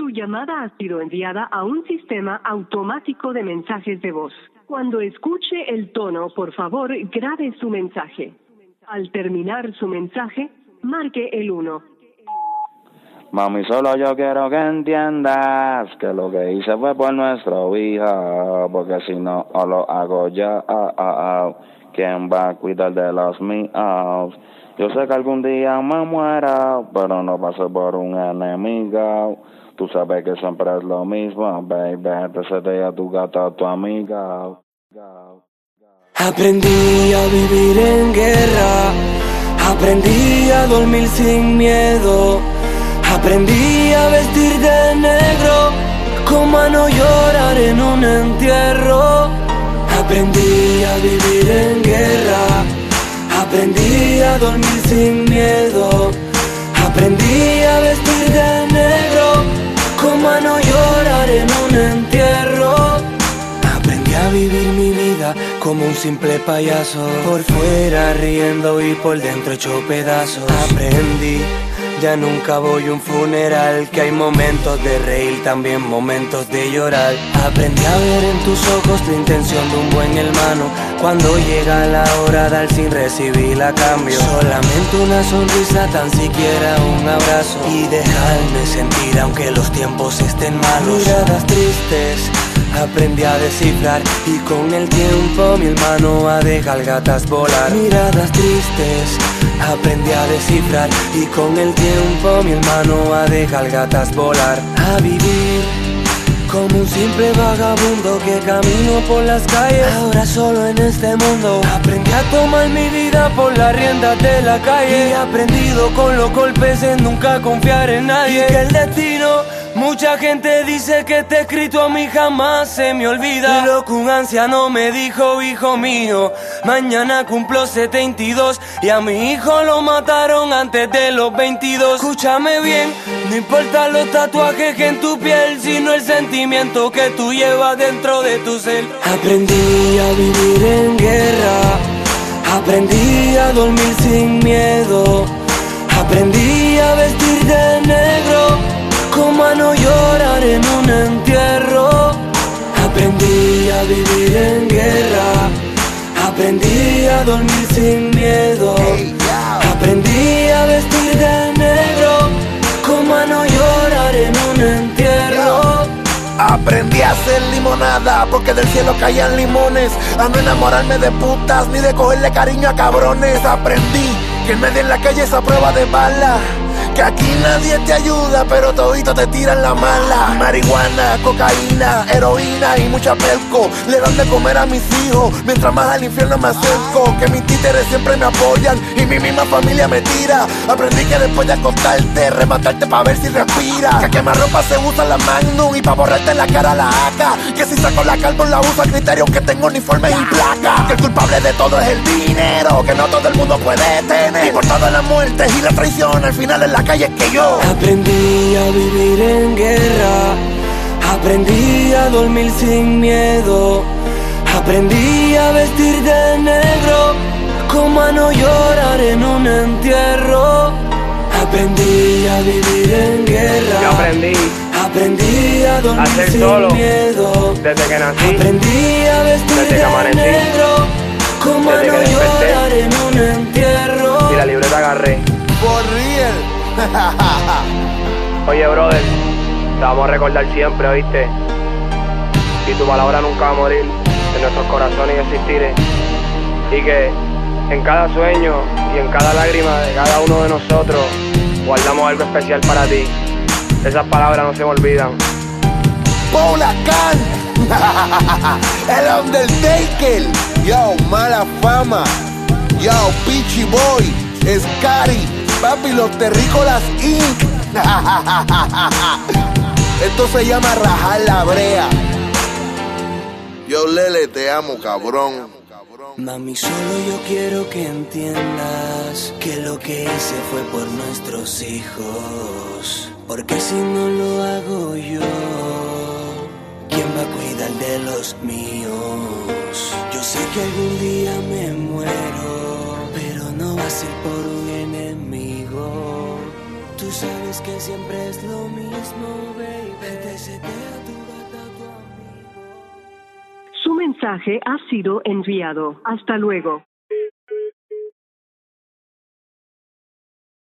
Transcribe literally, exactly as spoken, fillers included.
Su llamada ha sido enviada a un sistema automático de mensajes de voz. Cuando escuche el tono, por favor, grabe su mensaje. Al terminar su mensaje, marque el uno. Mami, solo yo quiero que entiendas que lo que hice fue por nuestro hijo, porque si no lo hago yo, oh, oh, oh, ¿quién va a cuidar de los míos? Yo sé que algún día me muera, pero no paso por un enemigo. Tú sabes que siempre es lo mismo, baby, te cede a tu gato, a tu amiga. Aprendí a vivir en guerra, aprendí a dormir sin miedo, aprendí a vestir de negro, como a no llorar en un entierro. Aprendí a vivir en guerra, aprendí a dormir sin miedo, aprendí a vestir de negro, como a no llorar en un entierro. Aprendí a vivir mi vida como un simple payaso, por fuera riendo y por dentro hecho pedazos. Aprendí, ya nunca voy a un funeral, que hay momentos de reír, también momentos de llorar. Aprendí a ver en tus ojos la intención de un buen hermano, cuando llega la hora dar sin recibir a cambio. Solamente una sonrisa, tan siquiera un abrazo, y dejarme sentir aunque los tiempos estén malos. Miradas tristes aprendí a descifrar, y con el tiempo mi hermano a dejar gatas volar. Miradas tristes aprendí a descifrar, y con el tiempo mi hermano a dejar gatas volar. A vivir como un simple vagabundo que camino por las calles, ahora solo en este mundo. Aprendí a tomar mi vida por las riendas de la calle, y he aprendido con los golpes en nunca confiar en nadie, y que el destino, mucha gente dice que te he escrito, a mí jamás se me olvida. Y lo que un anciano me dijo: hijo mío, mañana cumplo setenta y dos, y a mi hijo lo mataron antes de los veintidós. Escúchame bien, no importa los tatuajes que en tu piel, sino el sentimiento que tú llevas dentro de tu ser. Aprendí a vivir en guerra, aprendí a dormir sin miedo, aprendí a vestir de negro, como a no llorar en un entierro. Aprendí a vivir en guerra, aprendí a dormir sin miedo, aprendí a vestir de negro, como a no llorar en un entierro. Aprendí a hacer limonada porque del cielo caían limones, a no enamorarme de putas ni de cogerle cariño a cabrones. Aprendí que en medio en la calle es a prueba de bala, que aquí nadie te ayuda, pero todito te tiran la mala. Marihuana, cocaína, heroína y mucha pelco le dan de comer a mis hijos, mientras más al infierno me acerco. Que mis títeres siempre me apoyan y mi misma familia me tira. Aprendí que después de acostarte, rematarte pa' ver si respira. Que a quemarropa se usa la Magnum y pa' borrarte la cara la A K. Que si saco la carbón la uso a criterio, que tengo uniformes y placa. Que el culpable de todo es el dinero, que no todo el mundo puede tener. Y por todas las muertes y la traición, al final es la calle que yo. Aprendí a vivir en guerra, aprendí a dormir sin miedo, aprendí a vestir de negro, como a no llorar en un entierro. Aprendí a vivir en guerra, yo aprendí aprendí a dormir a ser sin solo miedo, desde que nací, aprendí a vestir desde que de amanecí, negro, como a desde no que desperté, llorar en un entierro. y la libreta agarré. For real. Oye, brother, te vamos a recordar siempre, ¿oíste? Y tu palabra nunca va a morir en nuestros corazones y existiré. Y que en cada sueño y en cada lágrima de cada uno de nosotros guardamos algo especial para ti. Esas palabras no se me olvidan. Paula Khan, el Undertaker, yo, mala fama, yo, Peachy Boy, Scary, papi, los terrícolas incorporated. Esto se llama rajar la brea. Yo, Lele, te amo, cabrón. Mami, solo yo quiero que entiendas que lo que hice fue por nuestros hijos. Porque si no lo hago yo, ¿quién va a cuidar de los míos? Yo sé que algún día me muero, pero no va a ser por un enemigo. Tú sabes que siempre es lo mismo, baby. mensaje ha sido enviado. Hasta luego.